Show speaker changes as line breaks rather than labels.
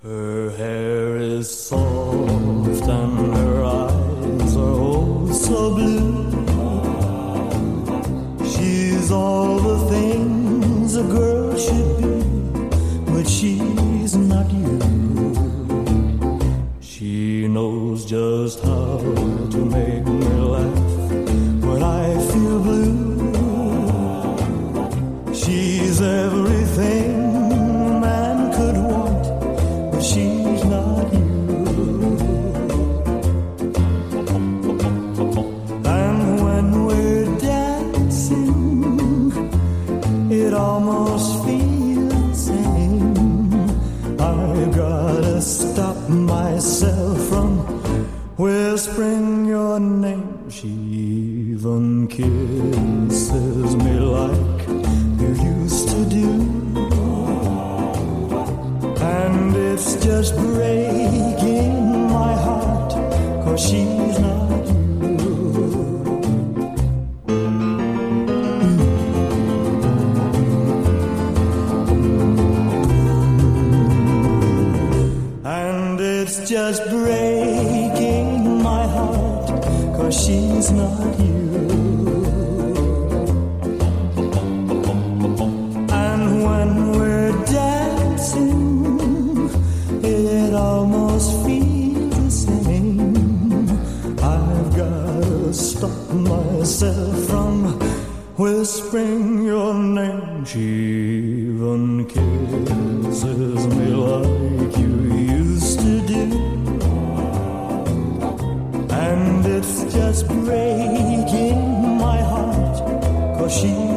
Her hair is soft and her eyes are oh so blue. She's all the things a girl should be, but she's not you. She knows just how to make me laugh when I feel blue. She's everything a man could want, but she's not you. And when we're dancing, it almost feels the same. I've gotta stop myself from whispering your name. She even kisses me like you used to do, and it's just breaking my heart, 'cause she's not you. And it's just breaking my heart, 'cause she's not you. And when we're dancing, it almost feels the same. I've gotta stop myself from whispering your name. She even kisses me like you used to do, and it's just breaking my heart, 'cause she